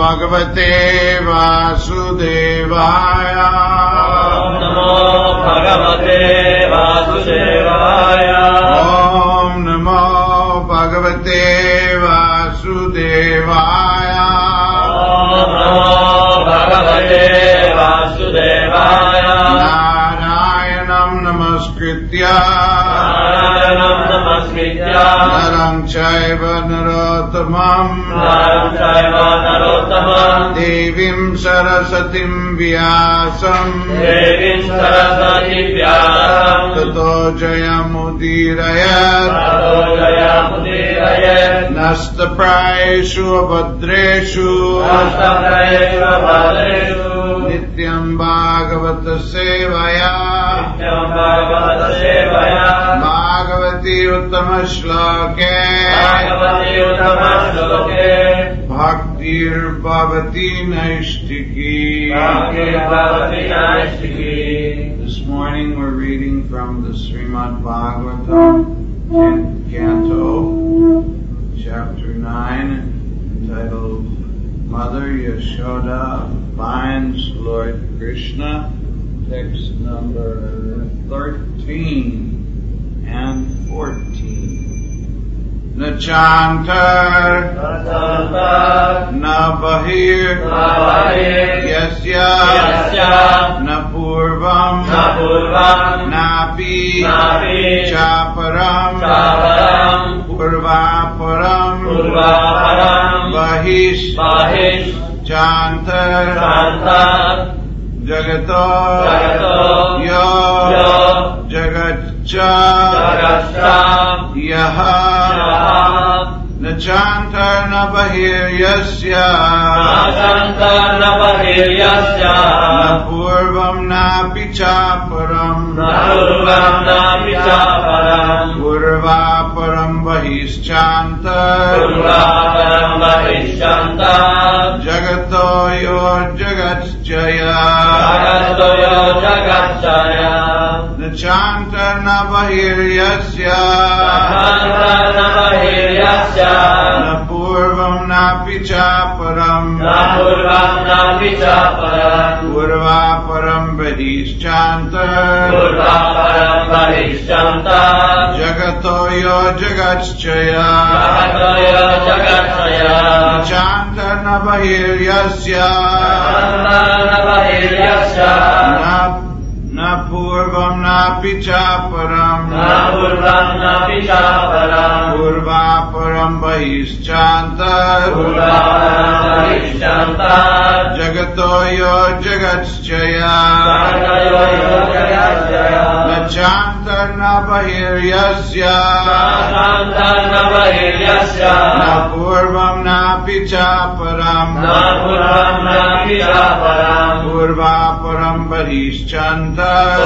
Bhagavate Vasudevaya. Om Namo Bhagavate Vasudevaya. Om Namo Bhagavate Vasudevaya. Om Namo Bhagavate Vasudevaya. Narayanam Namaskritya Naram Chaiva Narottamam Devim Sarasatim Vyasam Tato Jayamudirayat Nastaprayeshu Abhadreshu Nityam Bhagavata Sevaya Bhagavati Uttama Shloke Bhaktir Bhavati Naishtiki. This morning we're reading from the Srimad Bhagavatam, 10th Canto, Chapter 9, entitled Mother Yashoda Finds Lord Krishna, text number 13 and 14. Nachantar Nabahir Yasya Napurvam Napi Chaparam Purvaparam Bahish Chantar Jagato Yo Jagatcha Yaha Nachantar Nabahir Yasya Napurvam Napi Chaparam Purvaparam Bahishchantar Jagato Yo Jagatchaya Nachantar Nabahir Yasya Napurvam Napi Chaparam Purvaparam Bahishchantar Jagato Yo Jagatchaya Nachantar Nabahir Yasya Napurvam Napi Chaparam Purvaparam Bahishchantar Jagato Yo Jagatchaya Nachantar Nabahir Yasya Napurvam Napi Chaparam Purvaparam Bahishchantar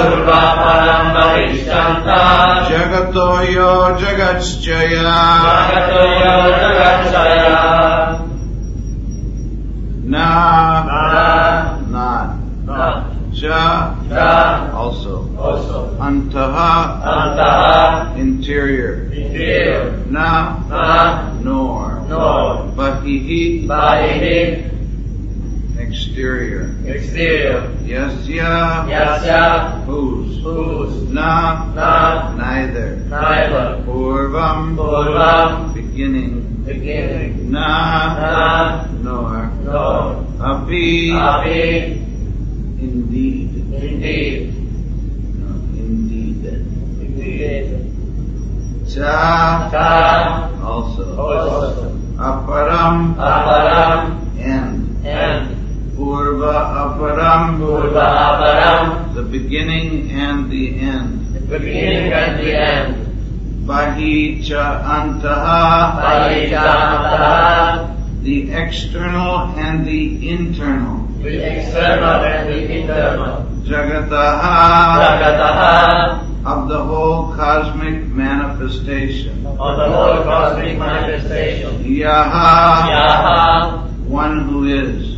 Jagato Yo Jagatchaya Na Cha also Antaha interior Na nor Bahihi exterior Yasya whose Na neither Purvam beginning Na nor Api indeed Cha also Aparam end Purva Aparam the beginning and the end Bahi Cha Antaha the external and the internal Jagataha of the whole cosmic manifestation Yaha one who is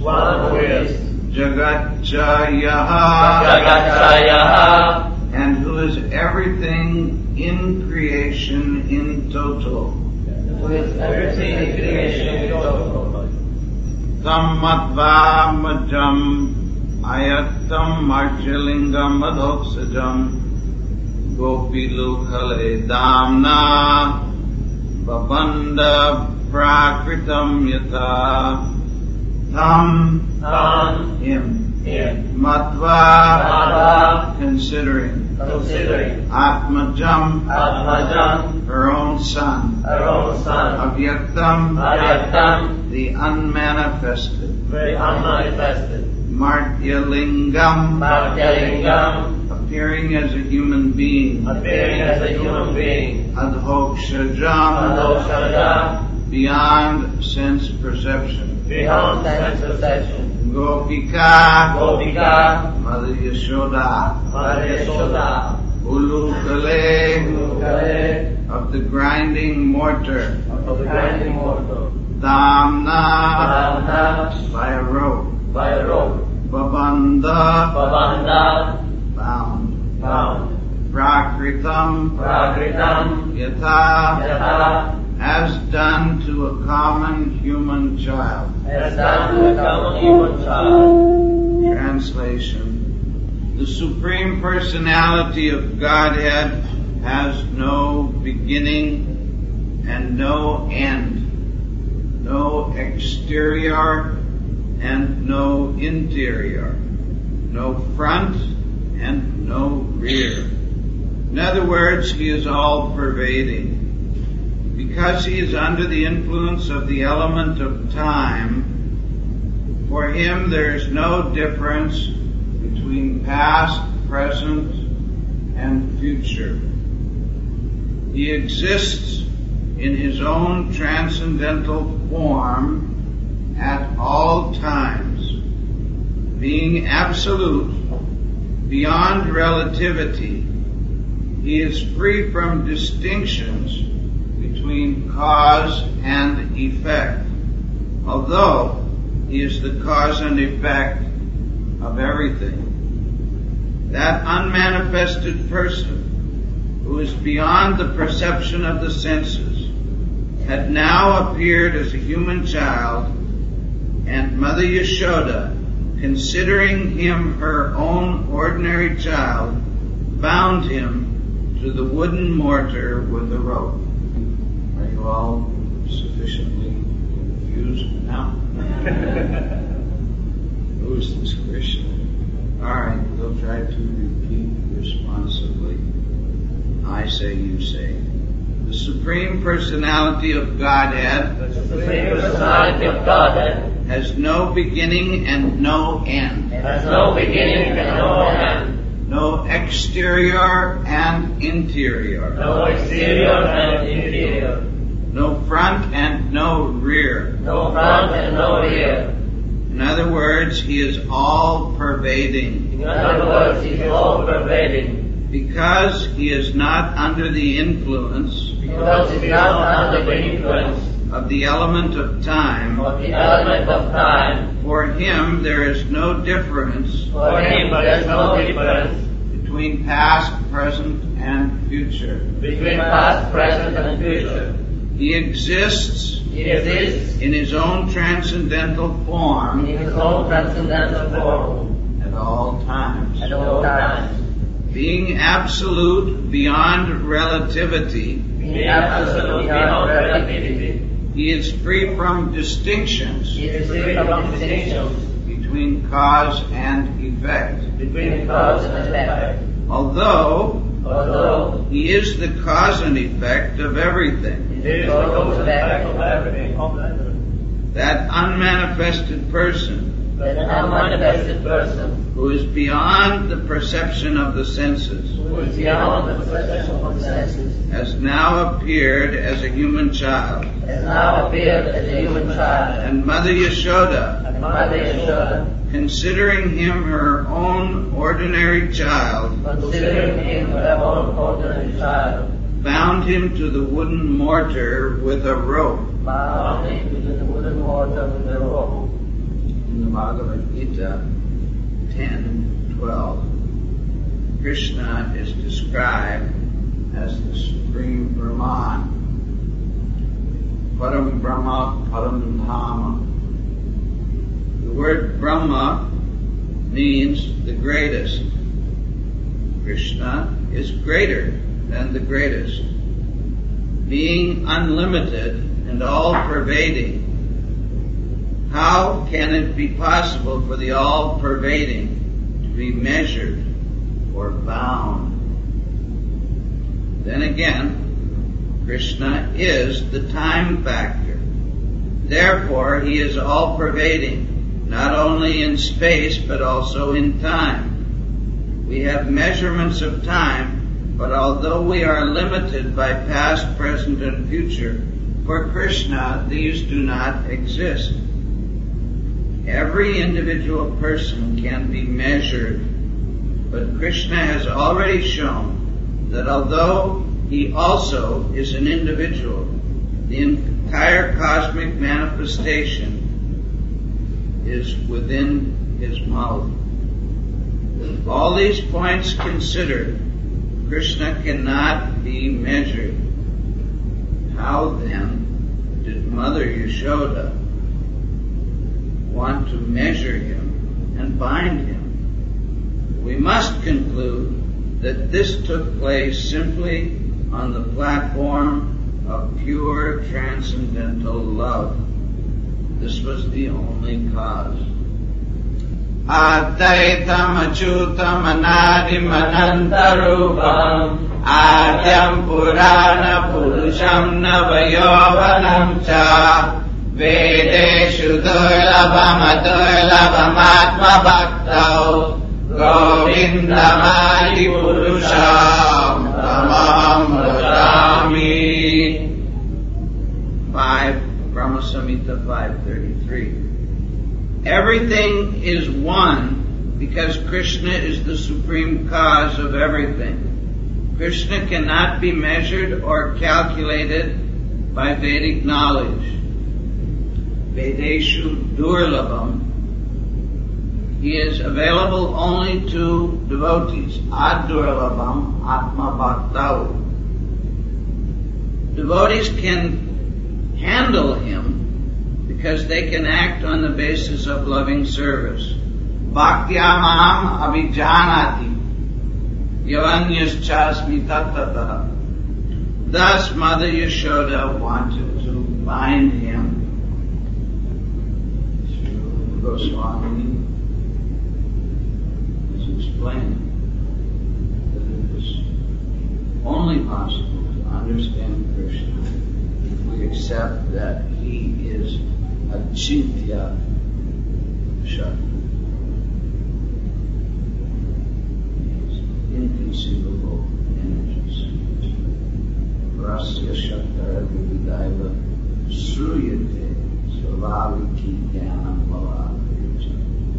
Jagatchayaha and who is everything in creation in total Tam Madhva Majam Ayattam Marchalingam Madhoksajam Gopilukale Damna Babanda Prakritam Yatha Tam Him Madhva Considering Atmajam her own son Avyaktam the unmanifested Martyalingam appearing as a human being Adhokshajam beyond sense perception Gopika Mother Yashoda Ulukale of the grinding mortar Damna by a rope Babanda bound Prakritam Yatha as done to a common human child. Translation. The Supreme Personality of Godhead has no beginning and no end, no exterior and no interior, no front and no rear. In other words, He is all-pervading. Because He is under the influence of the element of time, for Him there is no difference between past, present, and future. He exists in His own transcendental form at all times, being absolute, beyond relativity. He is free from distinctions between cause and effect, although He is the cause and effect of everything. That unmanifested person, who is beyond the perception of the senses, had now appeared as a human child, and Mother Yashoda, considering him her own ordinary child, bound him to the wooden mortar with a rope. Are you all sufficiently confused now? Who is this Krishna? Alright, we'll try to repeat responsively. I say, you say. The Supreme Personality of Godhead has no beginning and no end. No exterior and interior. No front and no rear. In other words, He is all-pervading. Because He is not under the influence of the element of time, for Him there is no difference between past, present, and future. He exists in His own transcendental form at all times. Being absolute beyond relativity, He is free from distinctions between cause and effect. Although He is the cause and effect of everything. That unmanifested person who is beyond the perception of the senses has now appeared as a human child. And Mother Yashoda, considering him her own ordinary child, bound him to the wooden mortar with a rope. In the Bhagavad Gita 10:12, Krishna is described as the Supreme Brahman, Param Brahma, Param Dhama, The word Brahma means the greatest. Krishna is greater than the greatest. Being unlimited and all-pervading, how can it be possible for the all-pervading to be measured or bound? Then again, Krishna is the time factor. Therefore, he is all-pervading, not only in space but also in time. We have measurements of time, but although we are limited by past, present, and future, for Krishna these do not exist. Every individual person can be measured, but Krishna has already shown that although he also is an individual, the entire cosmic manifestation is within his mouth. All these points considered, Krishna cannot be measured. How then did Mother Yashoda want to measure him and bind him? We must conclude that this took place simply on the platform of pure transcendental love. This was the only cause. Advaitam achyutam anadim anantarupam adyam purana purusham navayovanam cha vedeshu durlabam adurlabam atma bhaktau govindamadi purusham tamam bhajami. 5 Brahma Samhita 5:33. Everything is one because Krishna is the supreme cause of everything. Krishna cannot be measured or calculated by Vedic knowledge. Vedeshu Durlabham. He is available only to devotees. Adurlabham Atma Bhaktau. Devotees can handle him because they can act on the basis of loving service. Bhaktyamam abhijanati yavanyas-chasmi tattata. Thus Mother Yashoda wanted to bind him. Sri Goswami is explaining that it is only possible to understand Krishna if we accept that he is Achintya Shakti. Inconceivable energies. Rasya Shaktara Vividaiva Sruyate Svaviki Jnanam Bhavatya.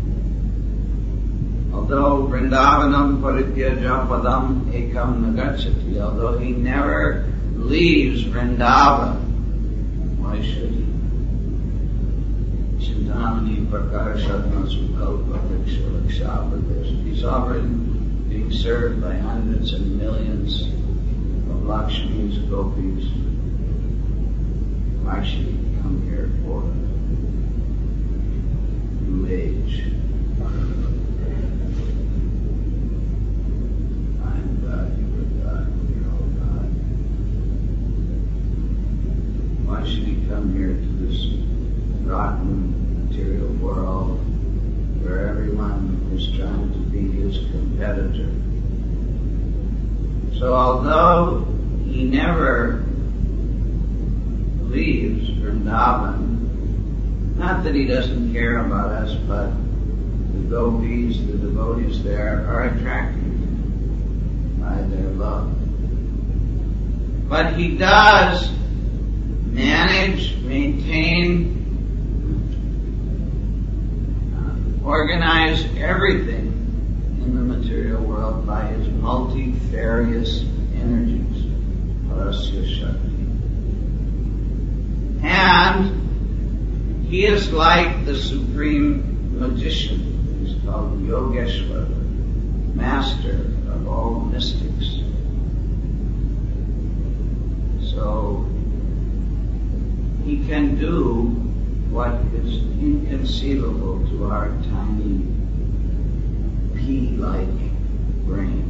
Although Vrindavanam Parityaja Padam Ekam Nagachati, although he never leaves Vrindavan, why should he? Chintamani Prakarashatma Sukalpa Vikshalakshapadesh. He's already being served by hundreds and millions of Lakshmis, Gopis. Why should he come here for new age? I am God, you are God, you're all God. Why should he come here to this rotten material world where everyone is trying to be his competitor? So although he never leaves Vrindavan, not that he doesn't care about us, but the gopis, the devotees there, are attracted by their love. But he does manage, maintain, organize everything in the material world by his multifarious energies, Parasya Shakti. And he is like the supreme magician. He's called Yogeshwara, master of all mystics. So he can do what is inconceivable to our tiny pea-like brain.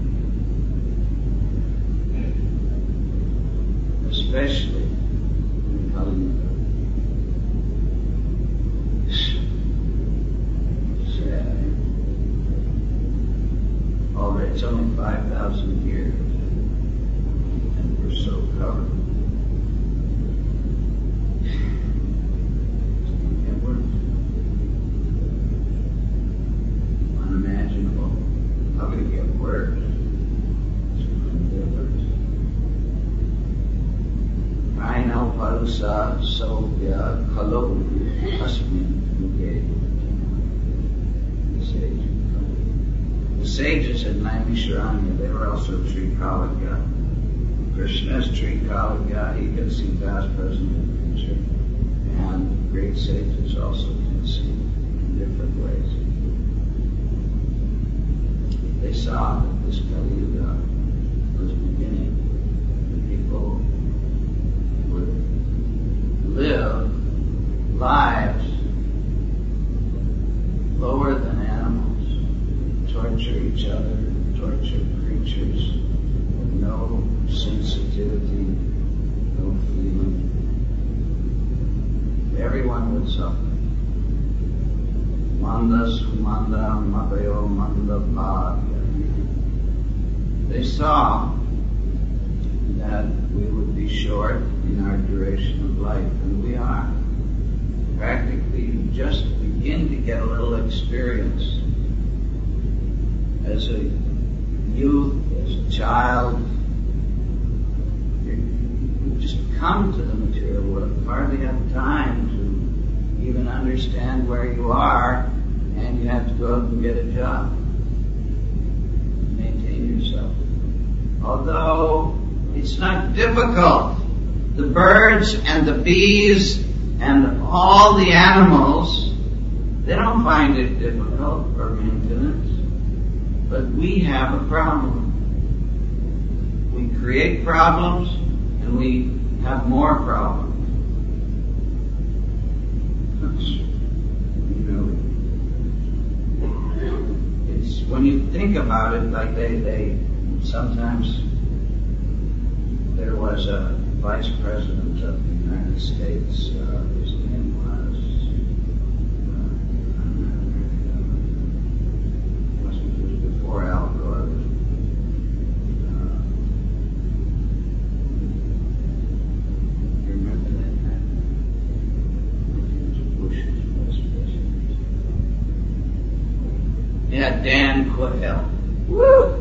Especially in Kali Yuga. Sad. Already, it's only 5,000 years, and we're so covered. And we're unimaginable. How could it get worse? Aina Parusa Sovya Kalo Asmin Muge. The sages at Naimisharanya, they were also Trikalaga. Krishna's Trikalaga, he can see past, present, and future. And great sages also can see in different ways. They saw that this Kali Yuga was beginning. The people would live lives lower than animals, torture each other, torture creatures with no sensitivity, no feeling. Everyone would suffer. Manda sumanda madayo manda bhagya. They saw that we would be short in our duration of life, and we are. Practically, you just begin to get a little experience as a youth, as a child. You just come to the material world. You hardly have time to even understand where you are, and you have to go out and get a job. Maintain yourself. Although it's not difficult. The birds and the bees and all the animals, they don't find it difficult for maintenance. But we have a problem. We create problems and we have more problems. It's when you think about it, like they sometimes. There was a vice president of the United States, his name was, it was before Al Gore. You remember that man? Bush's vice president. Yeah, Dan Quayle. Woo!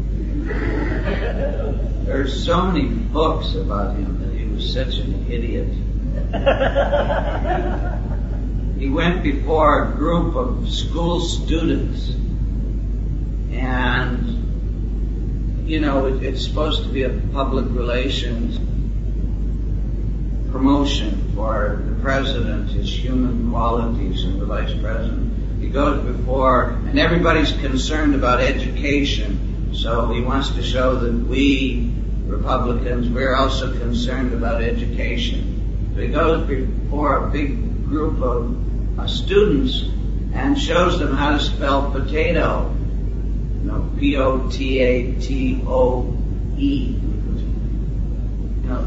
There's so many books about him that he was such an idiot. He went before a group of school students, and, you know, it's supposed to be a public relations promotion for the president, his human qualities, and the vice president. He goes before, and everybody's concerned about education, so he wants to show that we Republicans, we're also concerned about education. So he goes before a big group of students and shows them how to spell potato. You know, P-O-T-A-T-O-E. You know,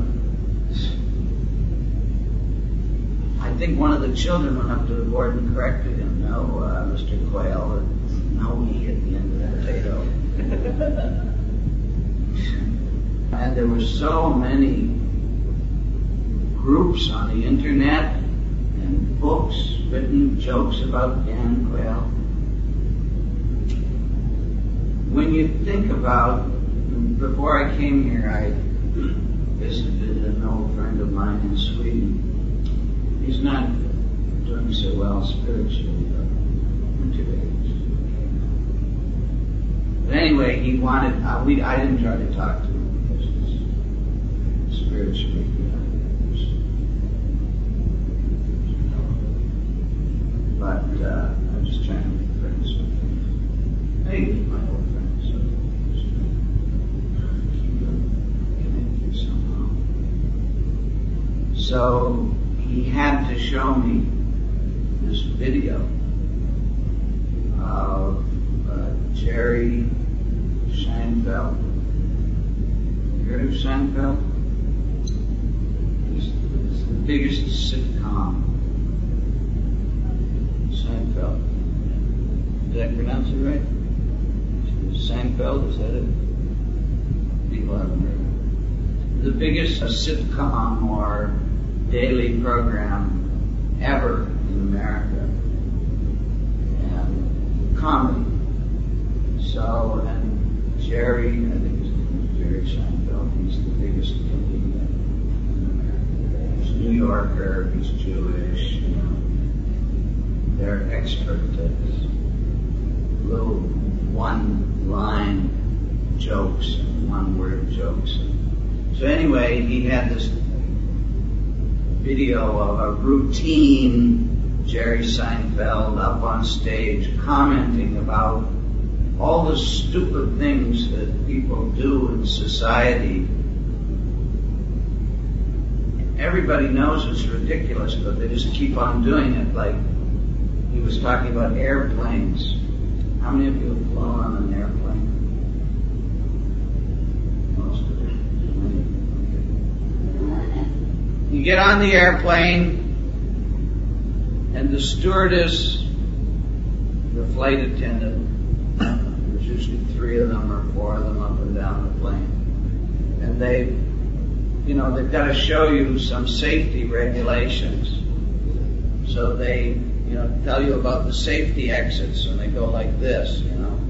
I think one of the children went up to the board and corrected him. No, Mr. Quayle, no E at the end of potato. And there were so many groups on the internet and books written, jokes about Dan Quayle. When you think about, before I came here, I visited an old friend of mine in Sweden. He's not doing so well spiritually, but But anyway, he wanted, I didn't try to talk to him. Spiritually, but I'm just trying to make friends with him. Hey, he's my old friend, so keep connected somehow. So he had to show me this video of Jerry Seinfeld. You heard of Seinfeld? It's the biggest sitcom. Seinfeld. Did I pronounce it right? Seinfeld, is that it? People haven't heard of it. The biggest sitcom or daily program ever in America. And comedy. So, and Jerry, I think his name is Jerry Seinfeld, he's the biggest comedian in America. He's a New Yorker, he's Jewish, you know. They're expert at this. Little one-line jokes and one-word jokes. So anyway, he had this video of a routine Jerry Seinfeld up on stage commenting about all the stupid things that people do in society. Everybody knows it's ridiculous, but they just keep on doing it. Like, he was talking about airplanes. How many of you have flown on an airplane? Most of you. You get on the airplane, and the stewardess, the flight attendant, there's usually 3 of them or 4 of them up and down the plane, and they've got to show you some safety regulations. So they, tell you about the safety exits, and they go like this,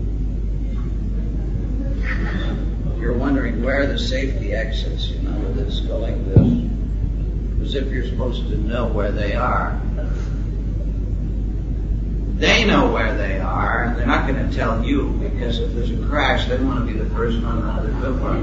If you're wondering where are the safety exits, they just go like this, as if you're supposed to know where they are. They know where they are, and they're not going to tell you, because if there's a crash, they want to be the first one out of the door.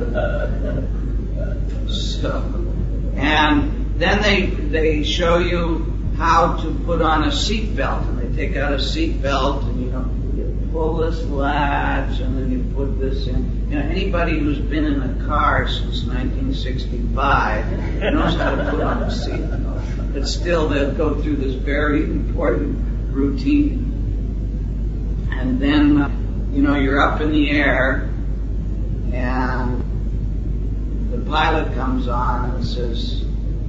And then they show you how to put on a seatbelt, and they take out a seatbelt, and you pull this latch, and then you put this in. Anybody who's been in a car since 1965 knows how to put on a seatbelt. But still, they'll go through this very important routine. And then, you're up in the air, and the pilot comes on and says,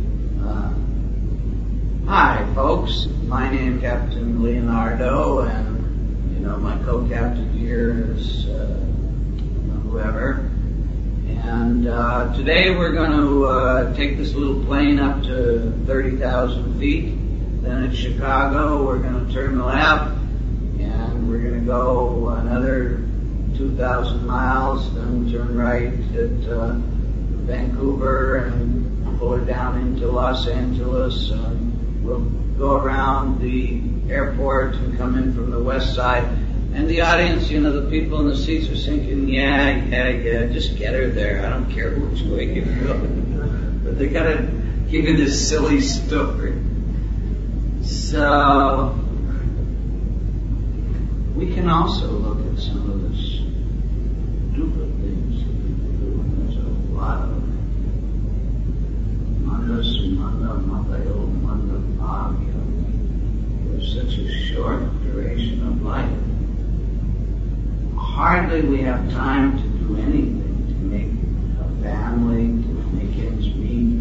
"Hi, folks. My name is Captain Leonardo, and my co-captain here is whoever. And today we're going to take this little plane up to 30,000 feet. Then at Chicago, we're going to turn left, and we're going to go another 2,000 miles, then turn right at Vancouver and pull it down into Los Angeles. We'll go around the airport and come in from the west side." And the audience, the people in the seats are thinking, yeah, just get her there. I don't care which way you go. But they got to give you this silly story. So, we can also look at some of the stupid things that people do, and there's a lot of them. Manda sumanda matayo manda bhagya. There's such a short duration of life. Hardly we have time to do anything, to make a family, to make ends meet.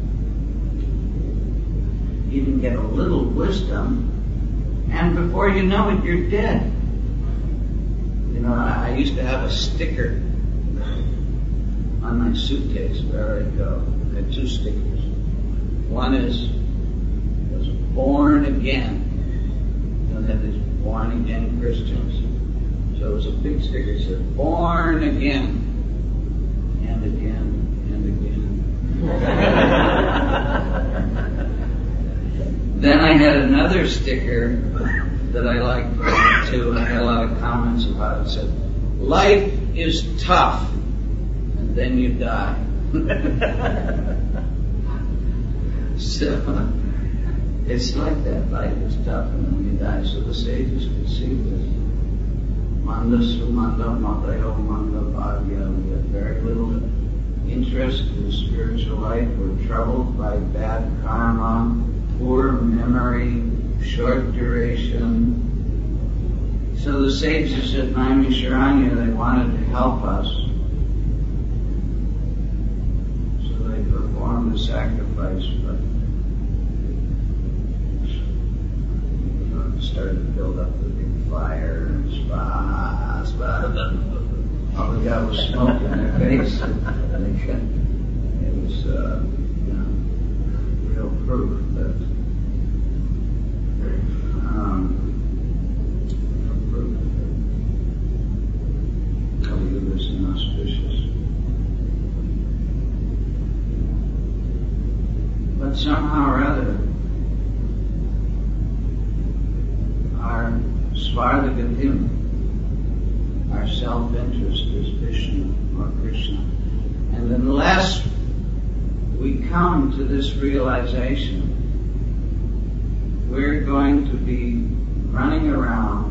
Even get a little wisdom, and before you know it, you're dead. I used to have a sticker on my suitcase wherever I go. I had 2 stickers. One was born again. They have these born again Christians. So it was a big sticker. It said, "Born again," and again, and again. Then I had another sticker that I liked too, and I had a lot of comments about it. It said, "Life is tough, and then you die." So, it's like that. Life is tough, and then you die. So the sages could see this. Manda sumanda matayo manda bhagya. We have very little interest in spiritual life. We're troubled by bad karma, poor memory, short duration. So the sages at Naimisharanya, they wanted to help us. So they performed the sacrifice, but started to build up the big fire and all we got was smoke in their face. It was, real proof that Kali was inauspicious. But somehow or other, our Svarthagatim, our self-interest is Vishnu or Krishna. And unless we come to this realization, we're going to be running around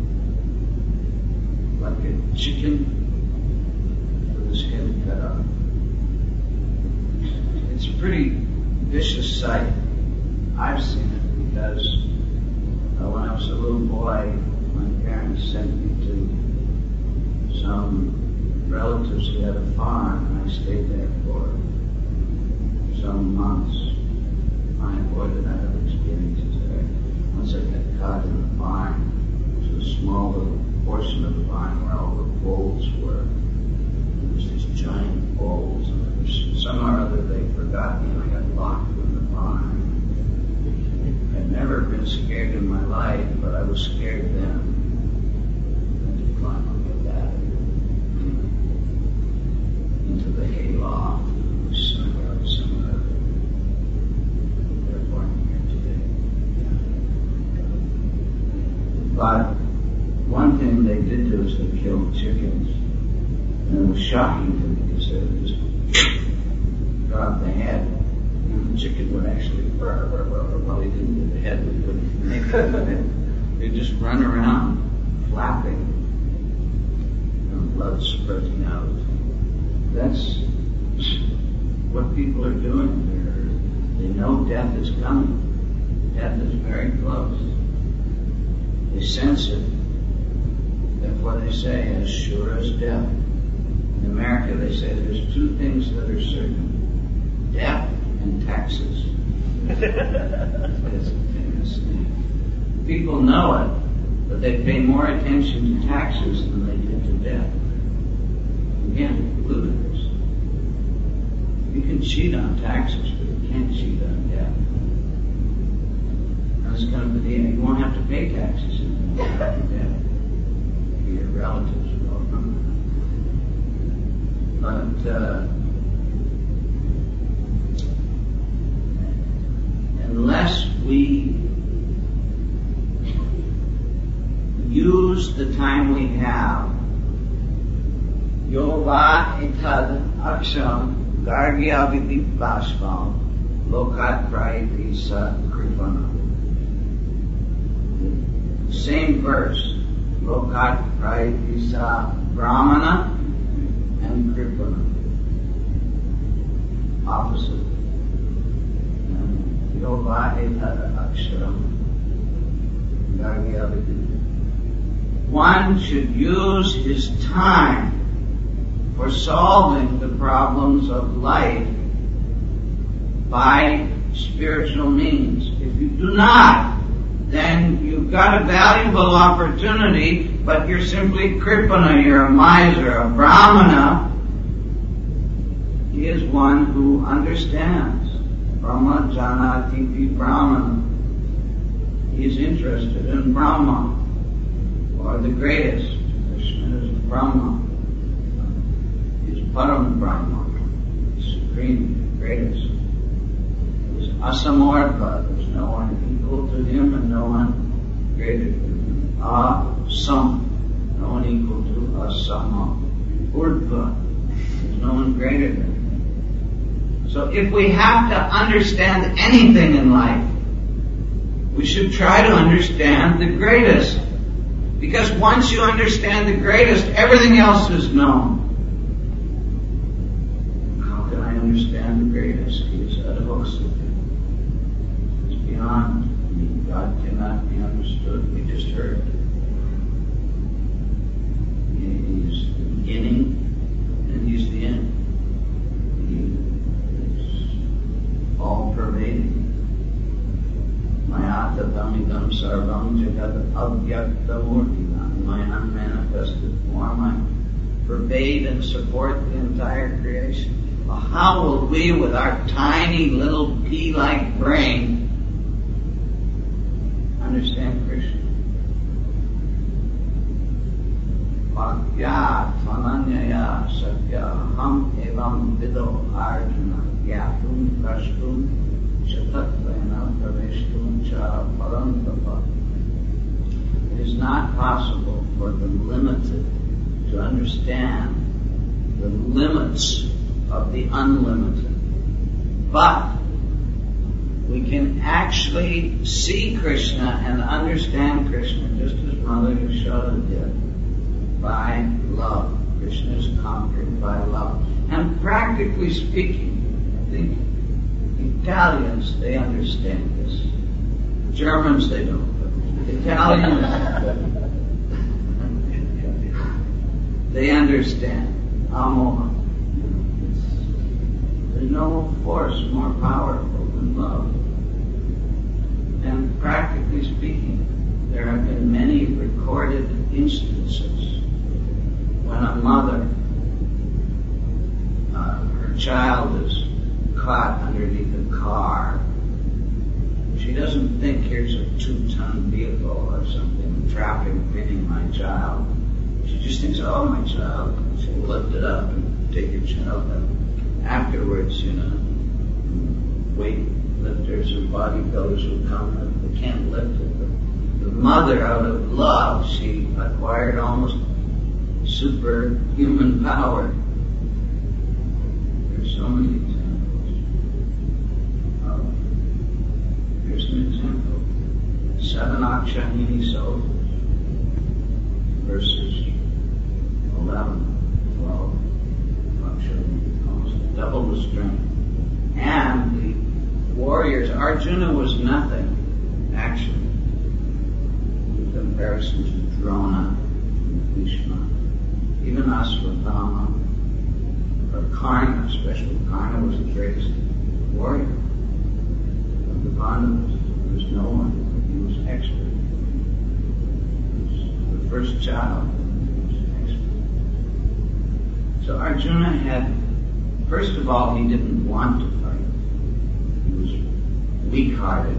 like a chicken with his head cut off. It's a pretty vicious sight. I've seen it because when I was a little boy, my parents sent me to some relatives who had a farm, and I stayed there for some months. I avoided that experiences there. Once I got caught in the barn, it was a small little portion of the barn where all the bowls were. There was these giant bowls, and somehow or other they forgot me, and I got locked in the barn. I'd never been scared in my life, but I was scared then. I had to climb up the ladder into the hayloft. Somewhere. Therefore, I'm here today. But one thing they did do is they killed chickens. And it was shocking to me because they would just drop the head. And the chicken would actually, well, he didn't get the head, but he wouldn't make it. They'd just run around, flapping, and blood spurting out. That's what people are doing. They know death is coming. Death is very close. They sense it. That's what they say, as sure as death. In America, they say there's two things that are certain: death and taxes. It's a famous thing. People know it, but they pay more attention to taxes than they did to death. Again, ludicrous. You can cheat on taxes, but you can't cheat on death. That's kind of the deal. You won't have to pay taxes in death. Your relatives will come. But unless we use the time we have, Yova etad aksham gargya vidit bashvam lokat prayati sa kripana. Same verse, lokat prayati sa brahmana and kripana. Opposite. Yova etad aksharam gargya vidit. One should use his time for solving the problems of life by spiritual means. If you do not, then you've got a valuable opportunity, but you're simply kripana, you're a miser. A brahmana is one who understands. Brahma janati pi brahmana. He is interested in Brahma, or the greatest. Krishna is Brahma. He is Param Brahma, supreme, greatest. He is asamortha. There's no one equal to him and no one greater than him. Asam, no one equal to asama. Urdhva, there's no one greater than him. So if we have to understand anything in life, we should try to understand the greatest. Because once you understand the greatest, everything else is known. How can I understand the greatest? He is adhoksita. It's beyond God cannot be understood. We just heard. He's the beginning and He's the end. He is all pervading. Mayata Dhamidam Sarvam Jagat Avyakta Murtinam. My unmanifested form, I pervade and support the entire creation. Well, how will we, with our tiny little pea-like brain, understand Krishna? Vakya Tvananyaya Satya Ham Evam Vido Arjuna Yatum Prashtum Shatatvena Praveshtum Cha Parantapa. It is not possible for the limited to understand the limits of the unlimited. But we can actually see Krishna and understand Krishna just as Mother Yashoda did, by love. Krishna is conquered by love. And practically speaking, I think Italians, they understand this. Germans, they don't. But Italians, they understand. Amor. There's no force more powerful than love. And practically speaking, there have been many recorded instances when a mother, her child is caught underneath a car. She doesn't think here's a 2-ton vehicle or something, traffic hitting my child. She just thinks, oh, my child. She'll lift it up and take your child up. Afterwards, weightlifters and bodybuilders will come and they can't lift it. But the mother, out of love, she acquired almost superhuman power. There's so many examples. Here's an example. 7 Akshahini soldiers versus 11, 12 Akshahini, almost double the strength. And the warriors, Arjuna was nothing, actually, in comparison to Drona and Bhishma. Even Ashwatthama, or Karna, especially Karna, was the greatest warrior of the Pandavas. There was no one. He was expert. He was the first child. He was expert. So Arjuna had, first of all, he didn't want to fight. He was weak-hearted.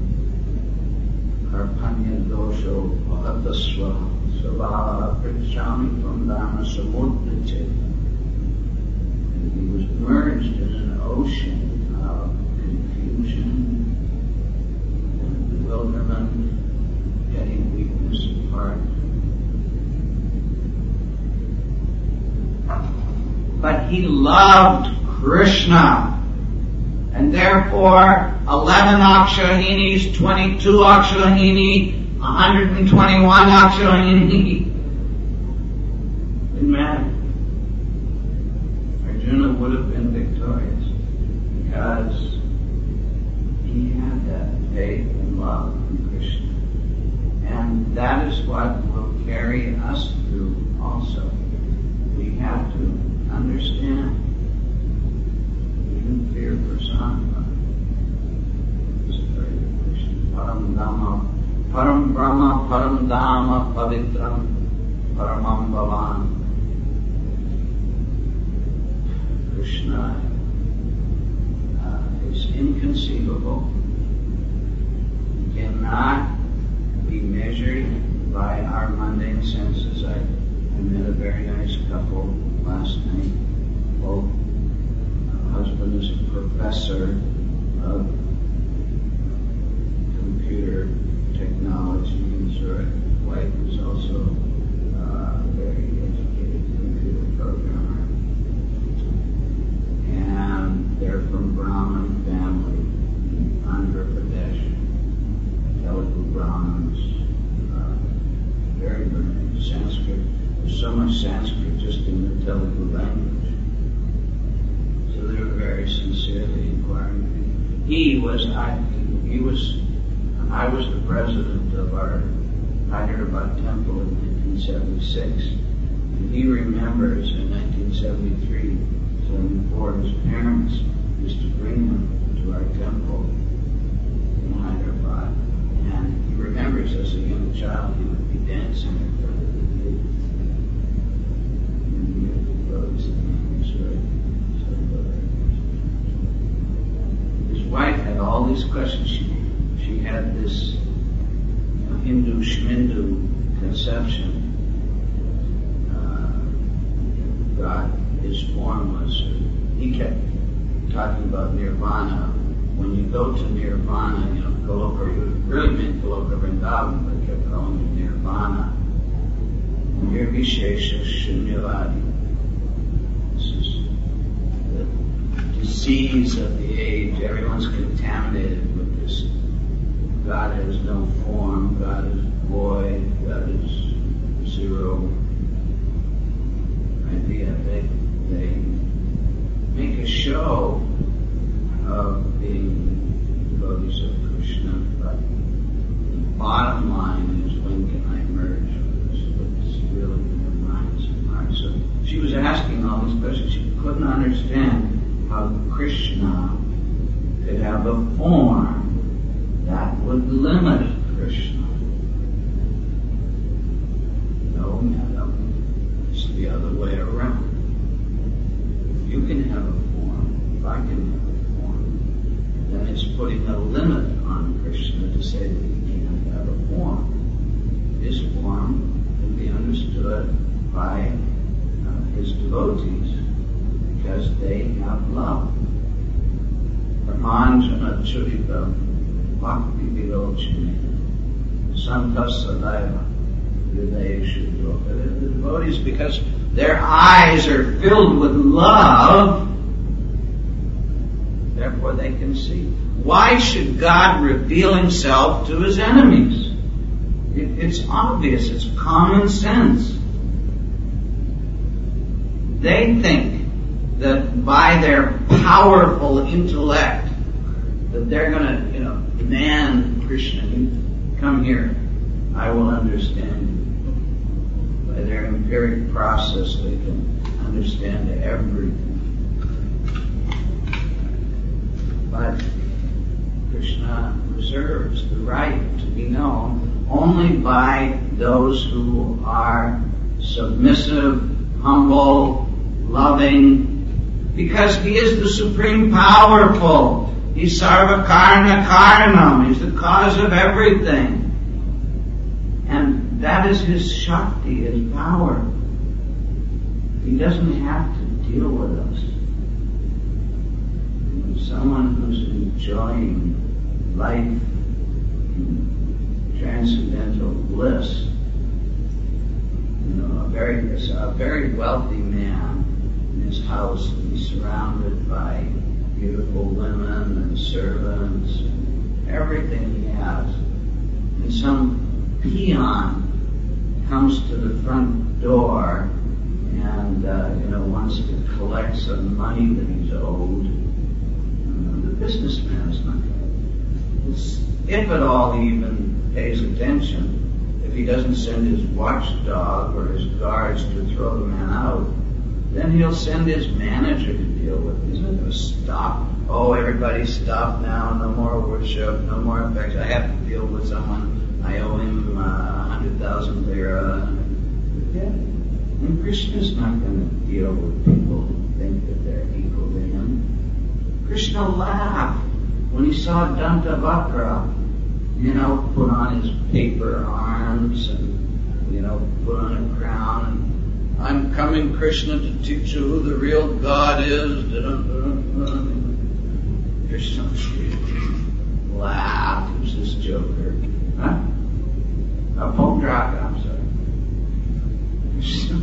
Karpanya dosho bhatasva savara prichami vandana samudriche. And he was merged in an ocean of confusion and bewilderment, getting weakness apart. But he loved Krishna. And therefore, 11 Akshahinis, 22 Akshahini, 121 Akshahini. Didn't matter. Arjuna would have been victorious because he had that faith and love in Krishna. And that is what will carry us through also. We have to understand. Even fear personified. This is very good Krishna. Param Dhamma, Param Brahma, Param Dhamma, Pavitram, Paramam Bhavan. Krishna is inconceivable. He cannot be measured by our mundane senses. I met a very nice couple last night. Both husband is a professor of computer technology in Zurich. Wife is also a very educated computer programmer. And they're from Brahmin family in Andhra Pradesh. Telugu Brahmins. Very learned Sanskrit. There's so much Sanskrit just in the Telugu language. So they were very sincerely inquiring. He was an I was the president of our Hyderabad temple in 1976. And he remembers in 1973, 74, his parents used to bring him to our temple in Hyderabad. And he remembers as a young child he would be dancing in front of the youth. His wife had all these questions. She had this Hindu Shmindu conception. God, his form was, he kept talking about nirvana. When you go to nirvana, Goloka really meant Goloka Vrindavan, but kept calling it nirvana. Nirvishesha Shunyavadi. This is the disease of the age. Everyone's contaminated with this. God has no form, God is void, God is zero. Idea. They make a show of being devotees of Krishna, but the bottom line is, when can I merge with what's really in their minds and hearts? So she was asking all these questions. She couldn't understand how Krishna could have a form that would limit Krishna. No, madam, it's the other way around. You can have a form, if I can have a form, then it's putting a limit on Krishna to say that he can't have a form. His form can be understood by his devotees because they have love. Ramanjana Churitam Bhakti Virochini Santasadaiva Yudeshu. The devotees, because their eyes are filled with love, therefore they can see. Why should God reveal himself to his enemies? It's obvious, it's common sense. They think that by their powerful intellect that they're going to, demand Krishna, come here, I will understand you. By their empiric process, they can understand everything. But Krishna reserves the right to be known only by those who are submissive, humble, loving, because he is the supreme powerful. He's Sarva Karna Karanam. He's the cause of everything. And that is his Shakti, his power. He doesn't have to deal with us. When someone who's enjoying life in transcendental bliss, a very wealthy man in his house, and he's surrounded by beautiful women and servants, and everything he has. And some peon comes to the front door and wants to collect some money that he's owed. The businessman is not going to, if at all he even pays attention. If he doesn't send his watchdog or his guards to throw the man out, then he'll send his manager to deal with it. He's not going to stop. Oh, everybody stop now. No more worship. No more affection. I have to deal with someone. I owe him 100,000 lira. Yeah. And Krishna's not going to deal with people who think that they're equal to him. Krishna laughed when he saw Dantavakra, put on his paper arms and, put on a crown. And, I'm coming, Krishna, to teach you who the real God is. Krishna laughed. Who's this joker? Huh? Podraka, I'm sorry.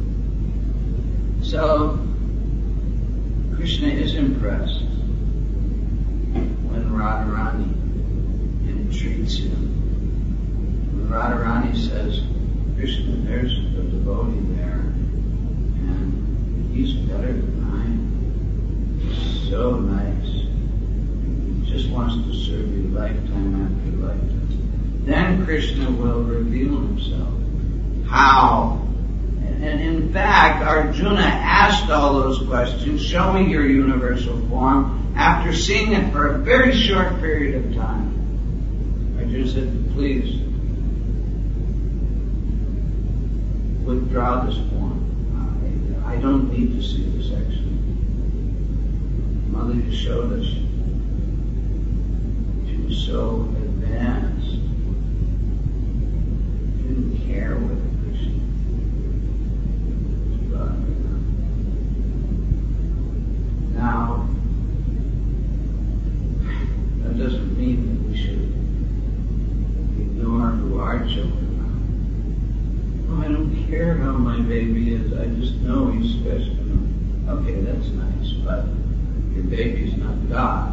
So, Krishna is impressed when Radharani entreats him. When Radharani says, Krishna, there's a devotee there, and he's better than I am. He's so nice. He just wants to serve you lifetime after lifetime. Then Krishna will reveal himself. How? And in fact, Arjuna asked all those questions, show me your universal form, after seeing it for a very short period of time. Arjuna said, please, withdraw this form. I don't need to see this actually. Mother Yashoda, she was so advanced. She didn't care whether Krishna was God or not. Now, that doesn't mean that we should ignore who our children are. Oh, I don't care how my baby is. I just know he's special. Okay, that's nice, but your baby's not God.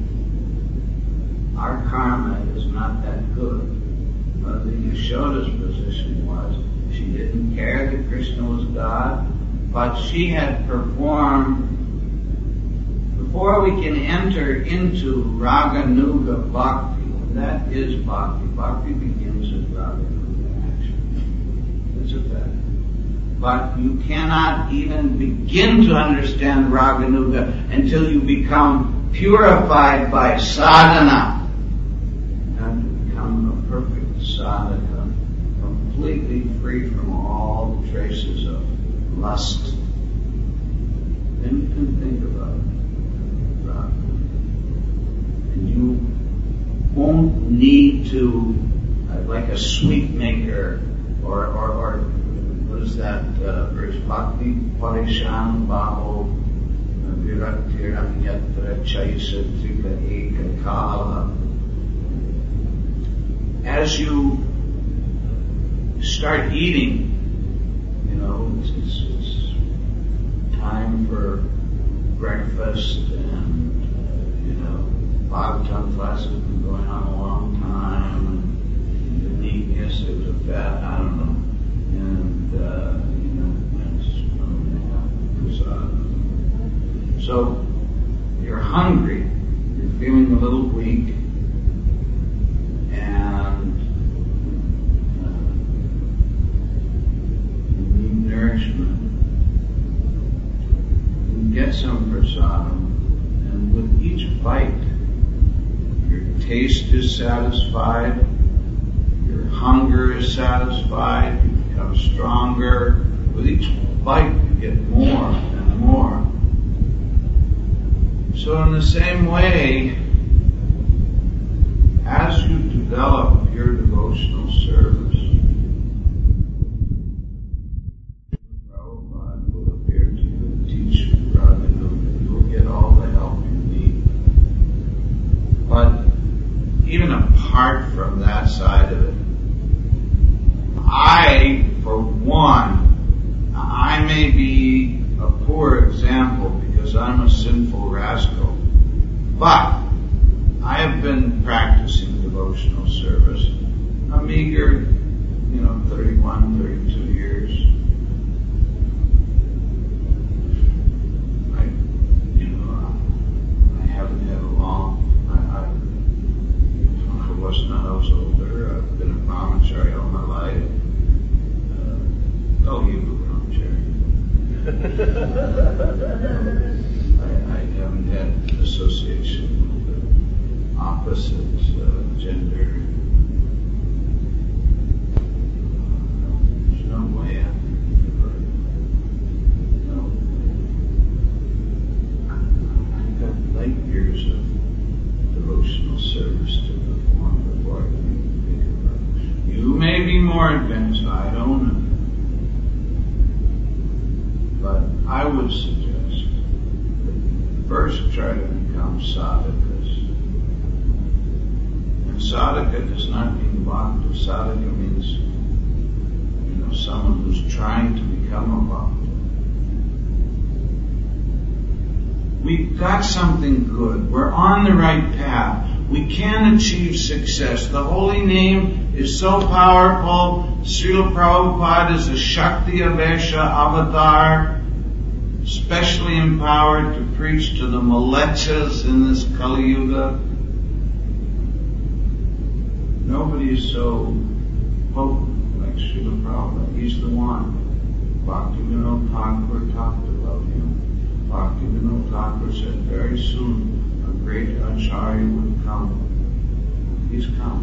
Our karma is not that good. The Yashoda's position was she didn't care that Krishna was God, but she had performed. Before we can enter into Raganuga Bhakti, and that is Bhakti. Bhakti begins with Raganuga action. That's a fact. But you cannot even begin to understand Raganuga until you become purified by sadhana. You have to become a perfect sadhaka, completely free from all traces of lust. Then you can think about Raganuga. And you won't need to, like a sweet maker, or what is that verse? Bhakti Parishan Bhavo Viraktiranyatra Chaisatrika Ekakala. As you start eating, it's time for breakfast, and Bhagavatam class has been going on a long time, and the neatness, it was a fat, I don't know. So you're hungry, you're feeling a little weak, and you need nourishment. You get some prasadam, and with each bite, your taste is satisfied, your hunger is satisfied, you become stronger. With each bite, you get more and more. So in the same way, as you develop your devotional service, Prabhupada will appear to you and teach you Raganuga. You will get all the help you need. But even apart from that side of it, for one, I may be a poor example because I'm a sinful rascal, but I have been practicing devotional service a meager, 31, 32 years. I haven't had a long, I was older. I've been a brahmachari all my life. You were brahmachari. I haven't had association with the opposite gender. There's no way I can convert. No. I've got light years of devotional service to perform before I can even think about it. You may be more advanced, I don't know. But I would suggest that first try to become sadhakas. And sadhaka does not mean bhakta. Sadhaka means, someone who's trying to become a bhakta. We've got something good. We're on the right path. We can achieve success. The holy name is so powerful. Srila Prabhupada is a Shakti Avesha avatar, specially empowered to preach to the Malechas in this Kali Yuga. Nobody is so potent like Srila Prabhupada. He's the one. Bhaktivinoda Thakur talked about him. Bhaktivinoda Thakur said very soon a great Acharya would come. He's come.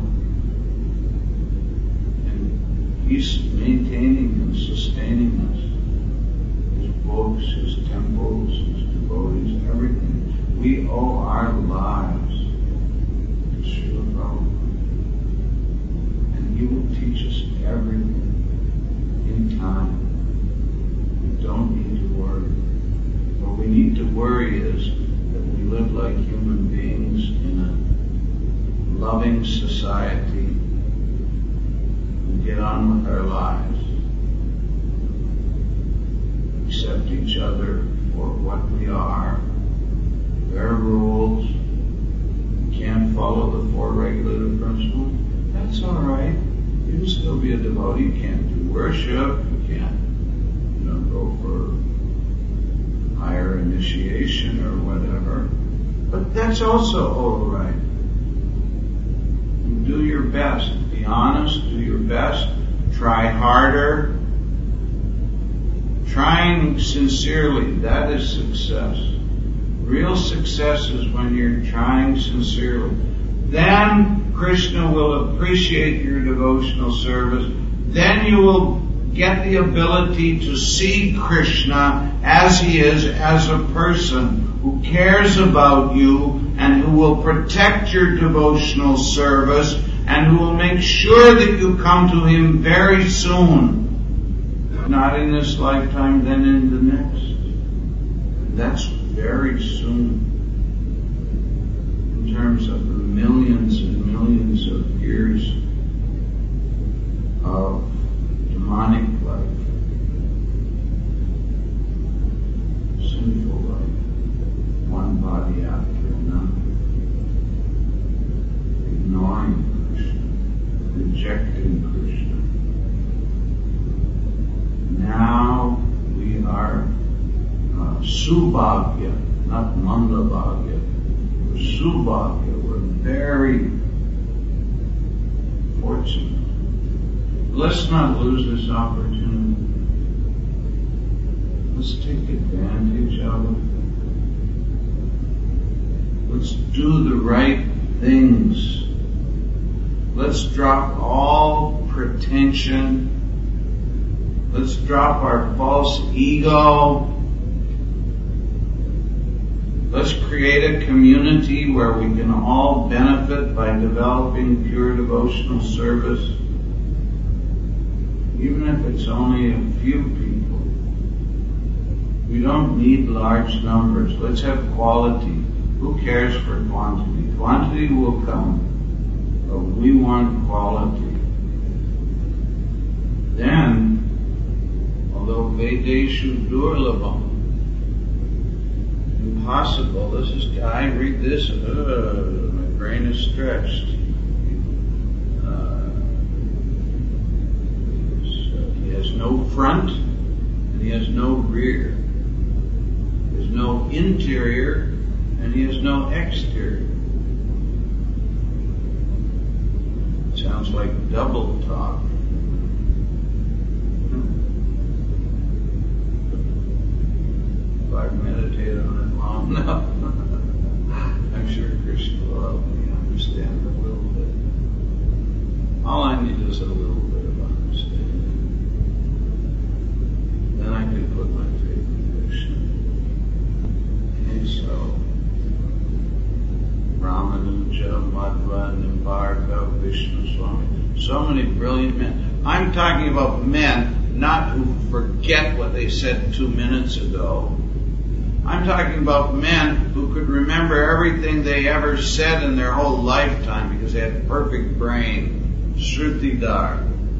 And he's maintaining and sustaining us. His books, his temples, his devotees, everything. We owe our lives to Srila Prabhupada. And he will teach us everything in time. We don't need to worry. What we need to worry is that we live like human beings in a loving society and get on with our lives. Accept each other for what we are. There are rules. You can't follow the 4 regulative principles. That's all right. You can still be a devotee. You can't do worship. You can't, go for higher initiation or whatever. But that's also all right. You do your best. Be honest. Do your best. Try harder. Trying sincerely, that is success. Real success is when you're trying sincerely. Then Krishna will appreciate your devotional service. Then you will get the ability to see Krishna as he is, as a person who cares about you and who will protect your devotional service and who will make sure that you come to him very soon. Not in this lifetime, then in the next. That's very soon. In terms of the millions and millions of years of demonic life, sinful life, one body after another, ignoring Krishna, rejecting Krishna. Now we are Subhagya, not Mandabhagya. We're Subhagya. We're very fortunate. Let's not lose this opportunity. Let's take advantage of it. Let's do the right things. Let's drop all pretension. Let's drop our false ego. Let's create a community where we can all benefit by developing pure devotional service. Even if it's only a few people. We don't need large numbers. Let's have quality. Who cares for quantity? Quantity will come, but we want quality. Then, although Vedeshu Durlabham, impossible, I read this, my brain is stretched. He has no front, and he has no rear. He has no interior, and he has no exterior. Sounds like double talk. If I meditate on it long enough, I'm sure Krishna will help me understand a little bit. All I need is a little bit of understanding. Then I can put my faith in Krishna. And so, Ramanuja, Madhva, Nimbarka, Vishnu Swami, so many brilliant men. I'm talking about men, not who forget what they said 2 minutes ago. I'm talking about men who could remember everything they ever said in their whole lifetime because they had perfect brain, Shrutidhar.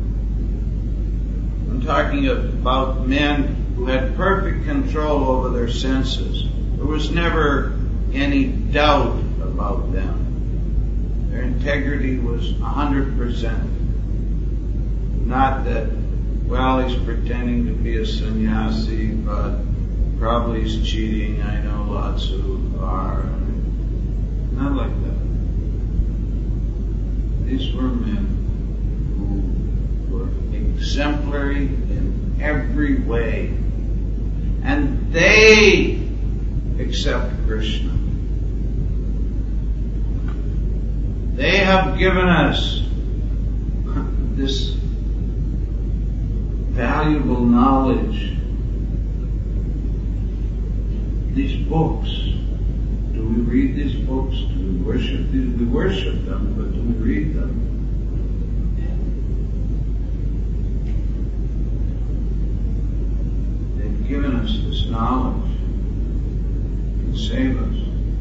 I'm talking about men who had perfect control over their senses. There was never any doubt about them. Their integrity was 100%. Not that, well, he's pretending to be a sannyasi, but probably he's cheating. I know lots who are. Not like that. These were men every way. And they accept Krishna. They have given us this valuable knowledge, these books. Do we read these books? Do we worship these? We worship them, but do we read them? They've given us this knowledge. It can save us.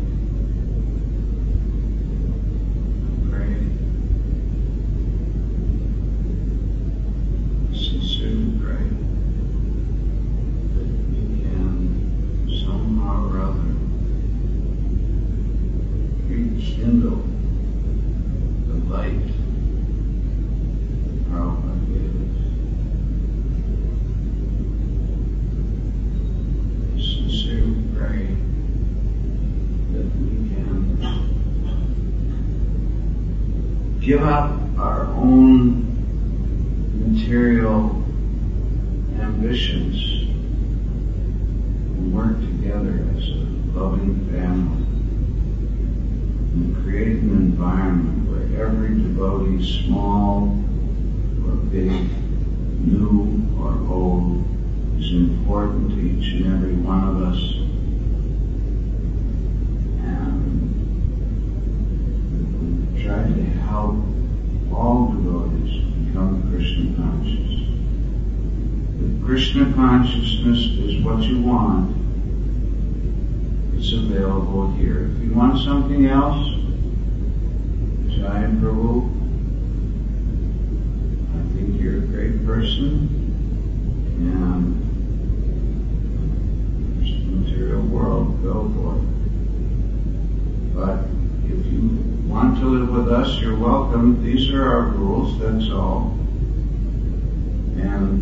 Kindle the light Prabhupada gave us. I sincerely pray that we can give up our own material ambitions and work together as a loving family. And create an environment where every devotee, small or big, new or old, is important to each and every one of us. And we try to help all devotees become Krishna conscious. If Krishna consciousness is what you want, it's available here. If you want something else, Jai Prabhu, I think you're a great person, and there's the material world, go for it. But if you want to live with us, you're welcome. These are our rules, that's all. And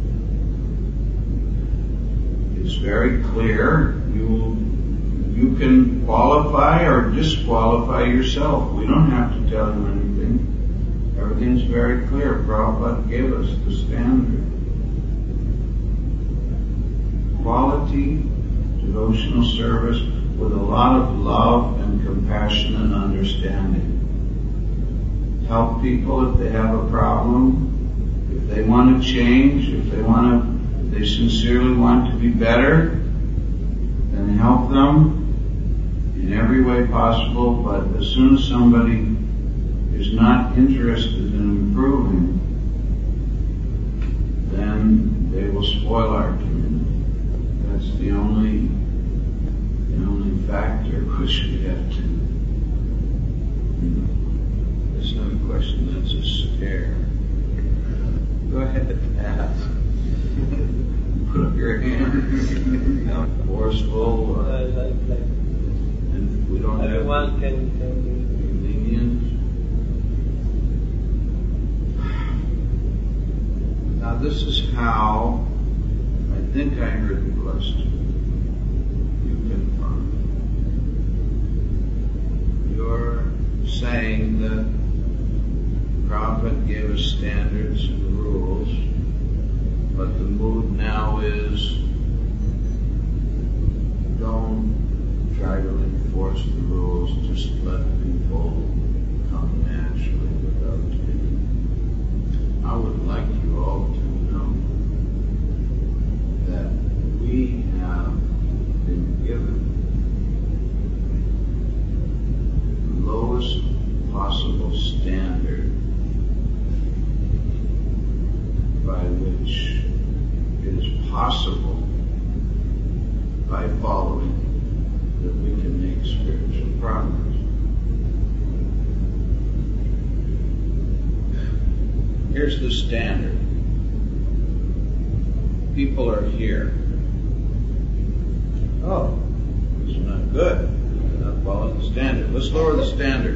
it's very clear. You can qualify or disqualify yourself. We don't have to tell you anything. Everything's very clear. Prabhupada gave us the standard. Quality, devotional service with a lot of love and compassion and understanding. Help people if they have a problem, if they want to change, if they sincerely want to be better, then help them in every way possible. But as soon as somebody is not interested in improving, then they will spoil our community. That's the only factor which we have to. That's not a question, that's a scare. Go ahead and ask. Put up your hand. Not forceful. And we don't have everyone can lenient. Now this is how I think I heard the question. You confirm. You're saying that Prabhupada gave us standards and rules, but the mood now is don't try to enforce the rules, just let people come naturally without any. I would like you all to know that we have been given the lowest possible standard by which it is possible, by following, that we can make spiritual progress. Here's the standard. People are here. Oh, it's not good. They're not following the standard. Let's lower the standard.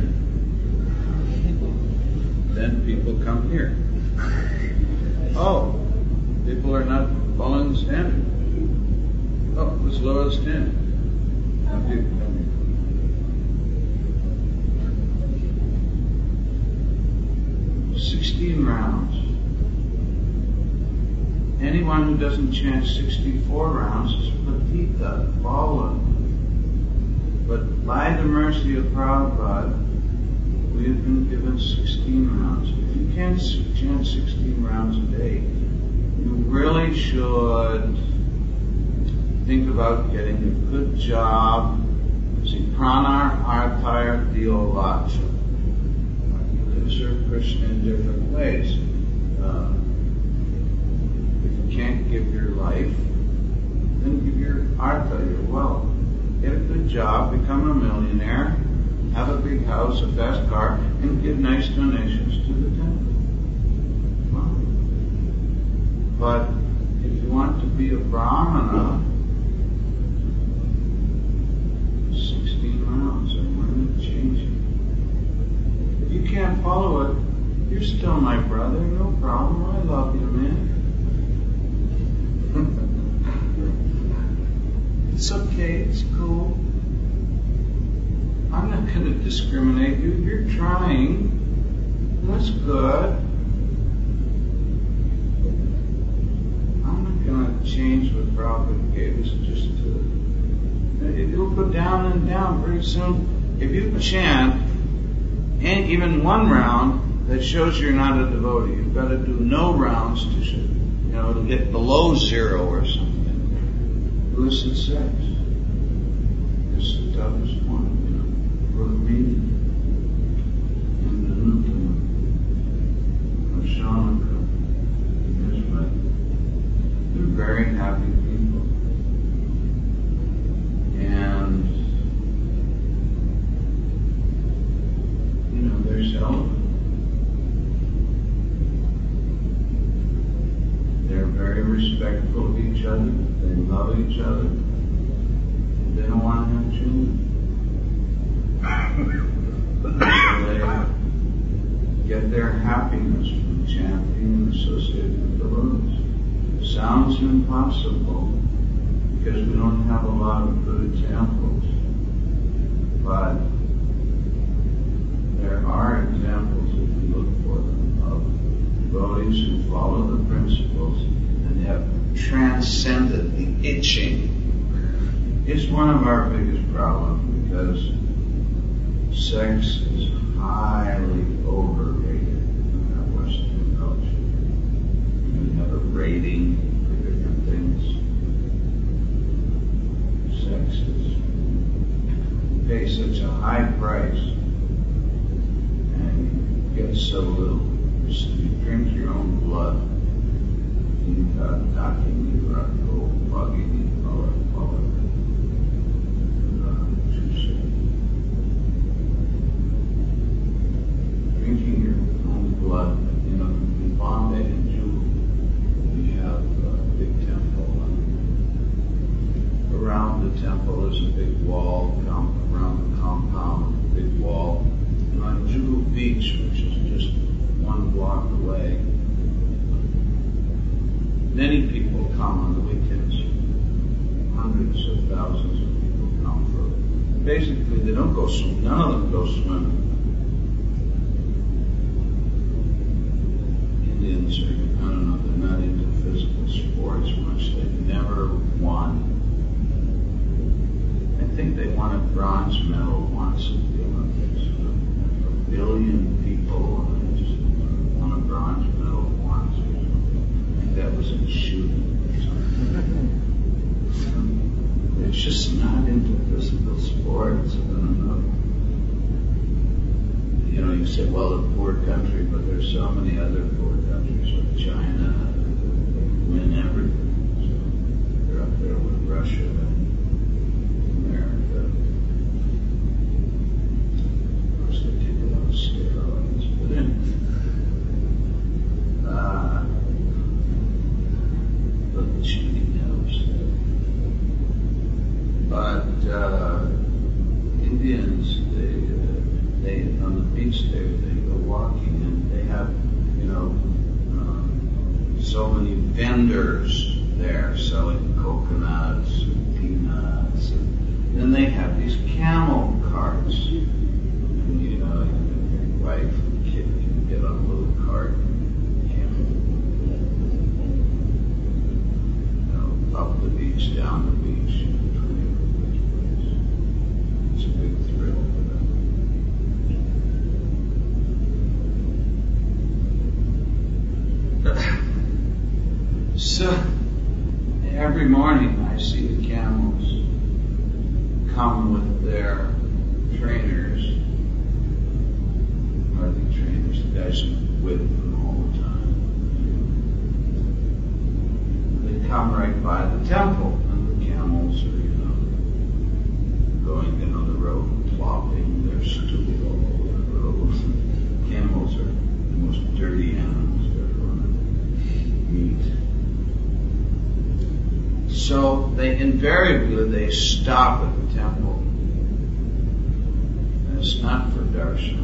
Then people come here. Oh, people are not following the standard. Oh, let's lower the standard. Come here. 16 rounds. anyone who doesn't chant 64 rounds is patita, fallen. But by the mercy of Prabhupada, we have been given 16 rounds. If you can't chant 16 rounds a day, you really should think about getting a good job. See, pranar arthaya diovacha. You can serve Krishna in different ways. If you can't give your life, then give your artha, your wealth. Get a good job, become a millionaire, have a big house, a fast car, and give nice donations to the temple. Well, but if you want to be a brahmana, 16 rounds, and we're going to change it. If you can't follow it, you're still my brother, no problem. I love you, man. It's okay, it's cool. I'm not going to discriminate you. You're trying. That's good. I'm not going to change what Prabhupada gave us just to... It'll go down and down pretty soon. If you chant, and even one round, that shows you're not a devotee. You've got to do no rounds to get below 0 or something. Illicit sex. This is the toughest one, for the meeting. And the Nutama, or Shamaka, is right. They're very happy people. And, they're celibate. They're very respectful of each other. They love each other. They don't want to have children. So they get their happiness from chanting and associating with the Lord. It sounds impossible because we don't have a lot of good examples. But there are examples, if you look for them, of devotees who follow the principles and have transcended the itching. It's one of our biggest problems because sex is highly overrated in our Western culture. We have a rating for different things. Sex is, you pay such a high price and you get so little. You drink your own blood. Drinking your own blood, in Bombay and Juhu, we have a big temple. Around the temple is a big wall, around the compound, a big wall. And on Juhu Beach, which is just 1 block away, many people come on the weekends. Hundreds of thousands of people come for it. Basically, they don't go swim. None of them go swimming. Indians are, I don't know, they're not into physical sports much. They've never won. I think they won a bronze medal once at the Olympics. 1 billion people, and they just won a bronze medal once. That was in shooting or something. It's just not into physical sports. I don't know. You say, well, a poor country, but there's so many other poor countries like China that win everything. So they're up there with Russia and America. Of course, they take a lot of steroids. But anyway. But Indians, they on the beach there, they go walking and they have, so many vendors there selling coconuts and peanuts, and then they have these camel carts. And your wife and kid can get on a little cart. So every morning I see the camels come with their trainers, or the trainers, the guys with them all the time. They come right by the temple, and the camels are, going down the road, plopping their stool all over the road. Camels are the most dirty animals ever on meat. So they invariably stop at the temple. And it's not for darshan.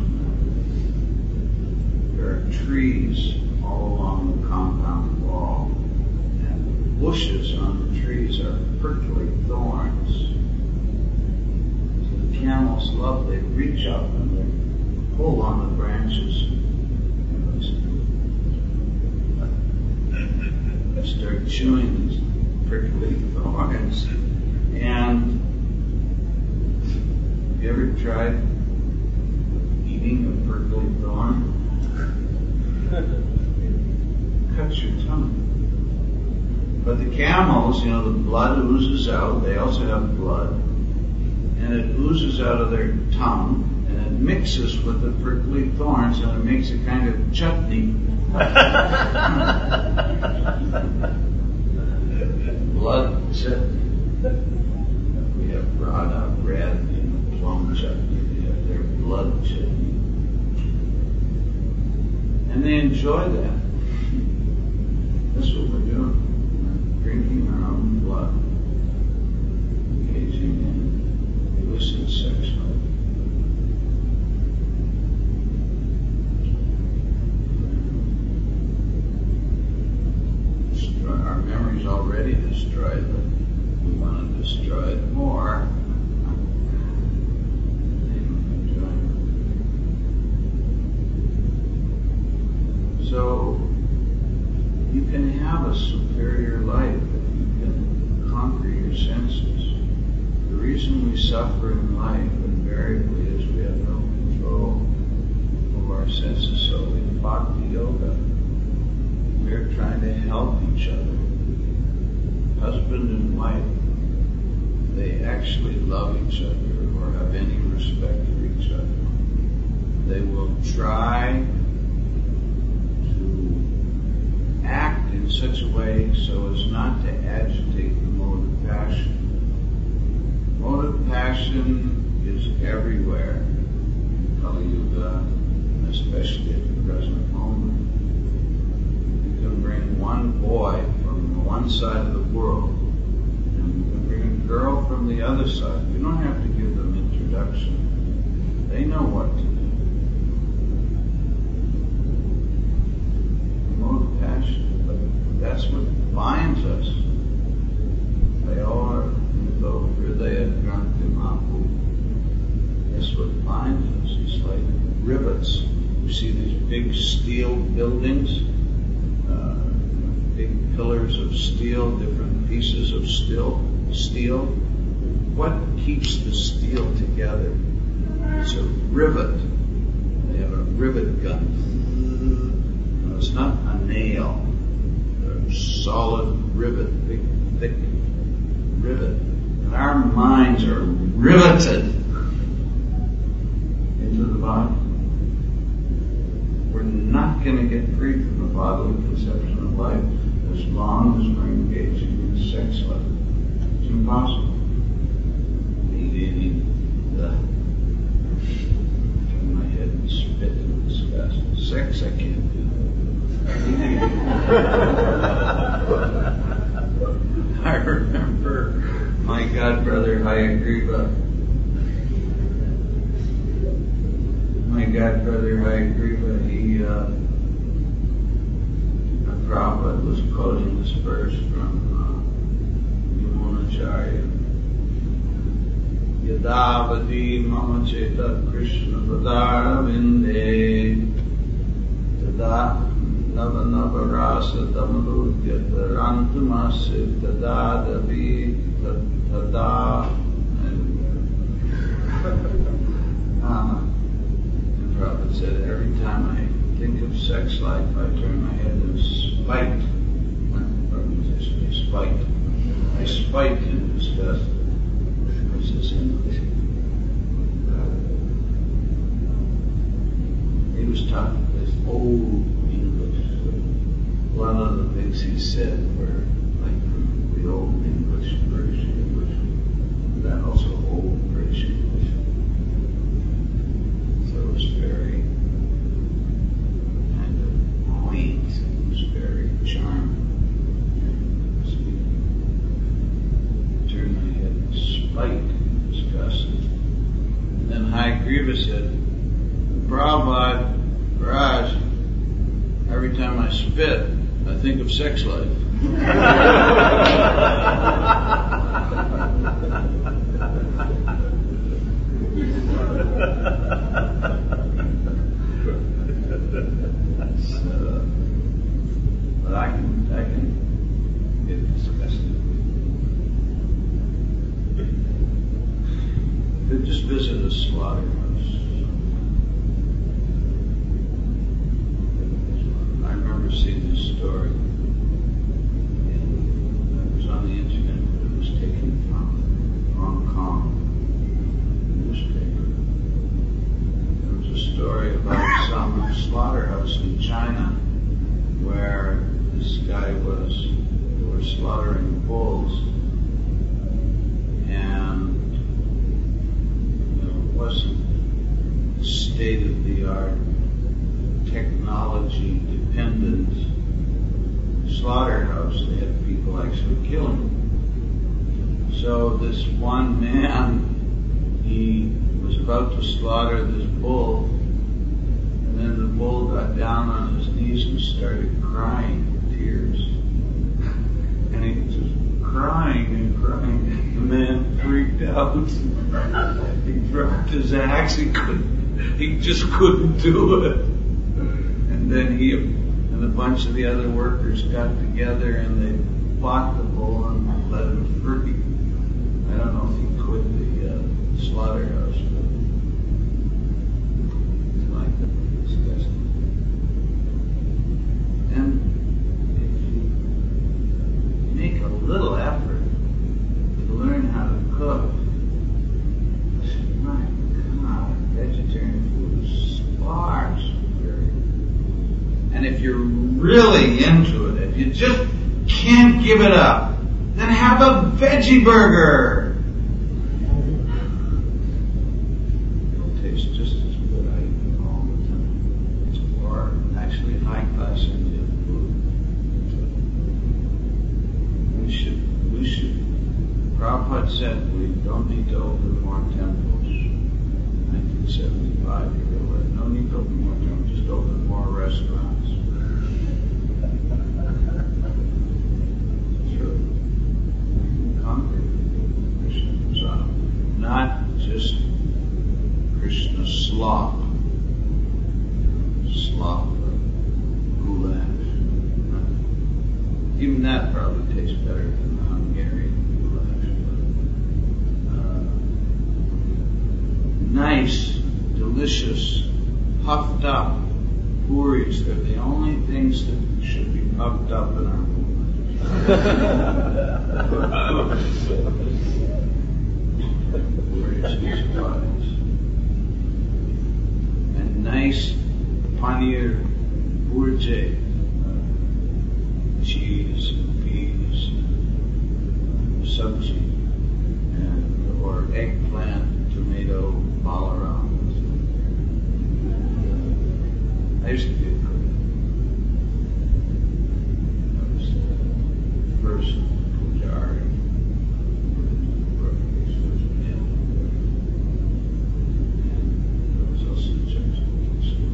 There are trees all along the compound wall, and the bushes on the trees are prickly thorns. So the camels love, they reach up and they pull on the branches and start chewing these prickly thorns. And have you ever tried eating a prickly thorn? Cuts your tongue. But the camels, the blood oozes out. They also have blood. And it oozes out of their tongue, and it mixes with the prickly thorns, and it makes a kind of chutney. Blood chutney. We have Radha bread and plum chutney. They have their blood chutney. And they enjoy that. That's what we're doing. We're drinking our own blood. Engaging in illicit sex life. Our memory's already destroyed, but we want to destroy it more. So you can have a superior life if you can conquer your senses. The reason we suffer in life invariably is we have no control over our senses. So in Bhakti Yoga, we're trying to help each other. Husband and wife, they actually love each other or have any respect for each other. They will try to act in such a way so as not to agitate the mode of passion. Mode of passion is everywhere in Kali Yuga, and especially at the present moment. You can bring one boy from one side of the world, and you can bring a girl from the other side. You don't have to give them introduction. They know what to do. Mode of passion, but that's what binds us. They all are Hridaya Granthi Mapu. That's what binds us. It's like rivets. You see these big steel buildings, big pillars of steel, different pieces of steel. What keeps the steel together? It's a rivet. They have a rivet gun. It's not a nail. They're solid rivet, big, thick rivet. And our minds are riveted into the body. We're not going to get free from the bodily conception of life as long as we're engaging in sex life. It's impossible. Turn my head and spit in disgust. Sex I can't do. I remember my godbrother Hayagriva. Prabhupada was quoting this verse from Yamunacharya. Yadavadi mama cheta Krishna padara vinde tada nava nava rasa damaludhyata rantamasi tada davi tada. And Prabhupada said, every time I think of sex life, I turn my head and spite. I spite and disgust. What's this English? He was talking this old English. One of the things he said were like the old English, British English, and then also old British English. So it was very kind of quaint. It was very charming. Turned my head in spite, disgust. And then Hayagriva said, Prabhupada, Raj, every time I spit, I think of sex life. But I can get disgusted. They just visit a slaughterhouse. I remember seeing this story. It was on the internet, but it was taken from Hong Kong newspaper. There was a story about some slaughterhouse in China where this guy they were slaughtering bulls, and it wasn't state-of-the-art technology dependent slaughterhouse. They had people actually killing. So this one man, he was about to slaughter this bull, and then the bull got down on his knees and started crying tears. And he was just crying and crying. The man freaked out. He dropped his axe. He just couldn't do it. And then he and a bunch of the other workers got together and they fought the bull and let him free. I don't know if he quit the slaughterhouse, but it's like that. Disgusting. And if you make a little effort to learn how to cook, my God, vegetarian food is far superior. And if you're really into it, if you just can't give it up, then have a veggie burger. It'll taste just as good, I eat all the time. It's more actually high class Indian food. We should. Prabhupada said we don't need to open more temples. 1975, no need to open more temples, just open more restaurants. True. Conquer Krishna Prasad. Not just Krishna slop. Slop or goulash. Even that probably tastes better than the Hungarian goulash. Nice, delicious, puffed up puris. They're the only things that should be puffed up in our movement. Puris and chapatis. And nice paneer burje, cheese, peas, sabji, or eggplant, tomato, balaram. I used to be a cook. I was the first pujari. I was also in charge of the kitchen.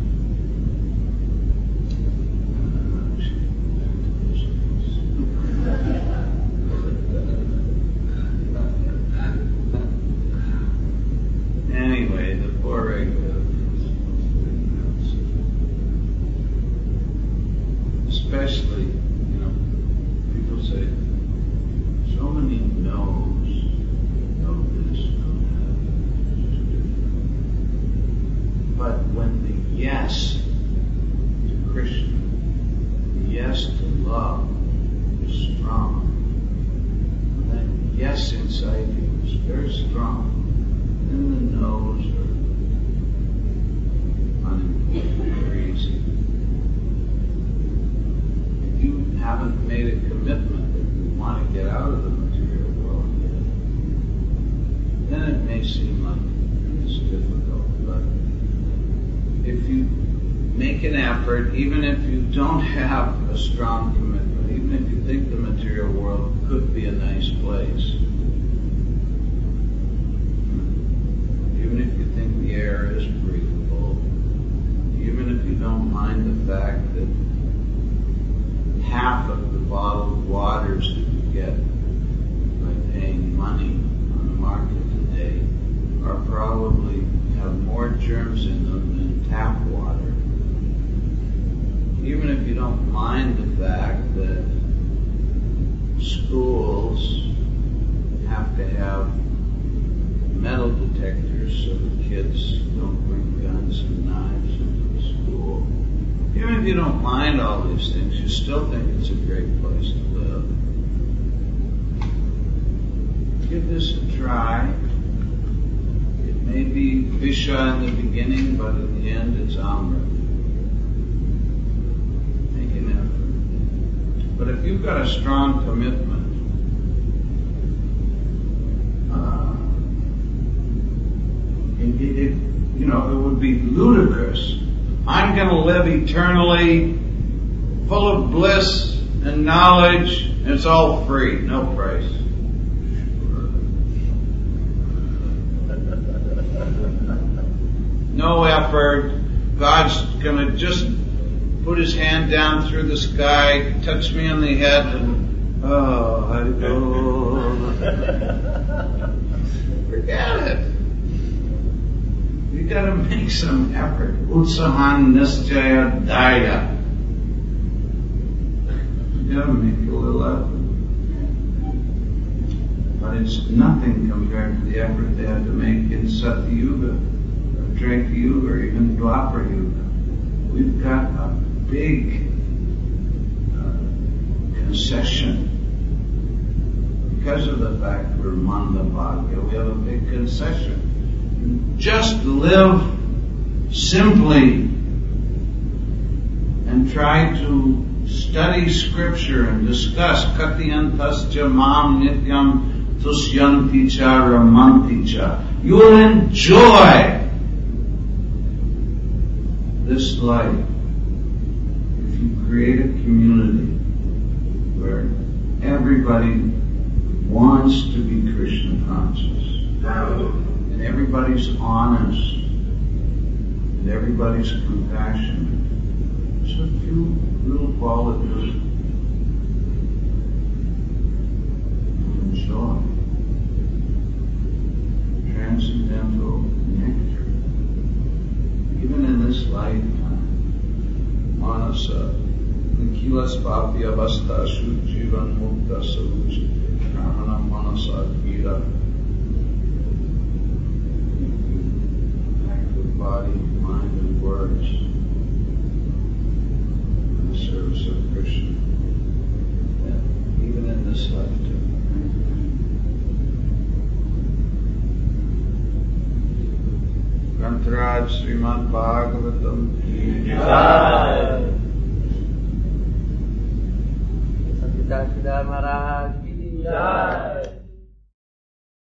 Anyway, the poor regular. made a commitment that we want to get out of the material world, then it may seem like it's difficult. But if you make an effort, even if you don't have a strong commitment, even if you think the material world could be a nice place, even if you think the air is breathable, even if you don't mind the fact that half of the bottled waters that you get by paying money on the market today are probably have more germs in them than tap water. Even if you don't mind the fact that schools have to have metal detectors so the kids don't bring guns and knives into the school. Even if you don't mind all these things, you still think it's a great place to live. Give this a try. It may be Visha in the beginning, but in the end it's Amrit. Make an effort. But if you've got a strong commitment, it would be ludicrous. I'm going to live eternally, full of bliss and knowledge, and it's all free, no price. No effort. God's going to just put his hand down through the sky, touch me on the head, and I go. Forget it. You got to make some effort. Utsahan nisjaya daya. You got to make a little effort. But it's nothing compared to the effort they had to make in Satya Yuga, or Treta Yuga, or even Dwapara Yuga. We've got a big concession. Because of the fact we're Mandabhagya, we have a big concession. Just live simply and try to study scripture and discuss Katyantascha mam nityam tusyanti cha ramanti cha. You will enjoy this life if you create a community where everybody wants to be Krishna conscious. And everybody's honest, and everybody's compassionate. Just a few little qualities to enjoy. Transcendental nectar. Even in this lifetime, manasa, nikilas papi avastashu jivan mukta saruchi, ramana manasa gira. Body, mind, and words in the service of Krishna, and even in this lifetime. Grantaraj Srimad Bhagavatam Jai. Satya Maharaj Ki Jai.